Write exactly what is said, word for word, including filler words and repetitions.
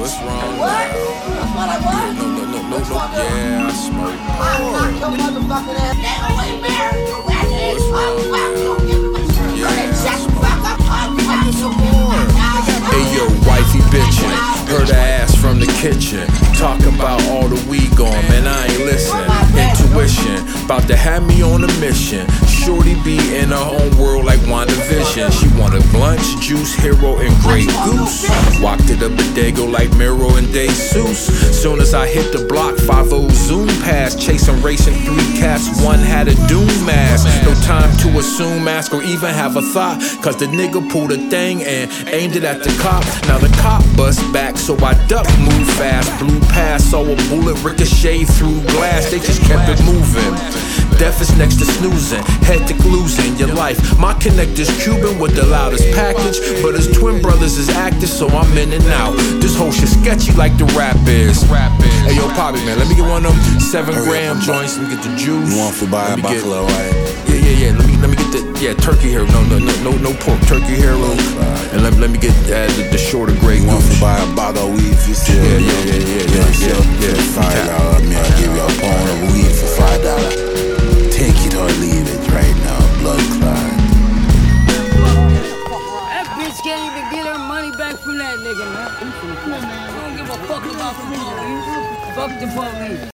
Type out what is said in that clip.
What's wrong? What? That's what I want? No, no, no, no, no. Yeah, I smoke. I'll knock your motherfucking ass. Nigga, we married. You ready? What's wrong? I'll fuck you. Give me my shit. Yeah, Shut the fuck up. I'll fuck you. Hey yo, wifey bitchin', heard her ass from the kitchen. Talk about all the weed gone, man, I ain't listen. Intuition, about to have me on a mission. Shorty be in her own world like WandaVision. She wanted blunts, juice, hero, and Grey Goose. Walked it up Bodego like Miro and Jesus. Soon as I hit the block, five oh zoom past. Chasing, racing, three cats, one had a doom mask. No time to assume, ask, or even have a thought. Cause the nigga pulled a thing and aimed it at the cop. Now the cop bust back, so I duck, move fast. Blew past, saw a bullet ricochet through glass. They just kept it moving. Death is next to snoozing, hectic losing your life. My connector's Cuban with the loudest package, but his twin brothers is active, so I'm in and out. This whole shit sketchy like the rap is. Hey yo, Poppy, man, let me get one of them seven gram joints. Let me get the juice. You want to buy a buffalo, right? Yeah, yeah, yeah. Let me let me get the yeah turkey hair. No, no, no, no, no pork. Turkey hair roll. And let, let me get uh, the, the shorter Grey Goose. You want to buy a bottle of weed for still? Yeah, yeah, yeah, yeah, yeah, yeah, yeah. Five dollars, me, I'll give you a pound of weed for five dollars.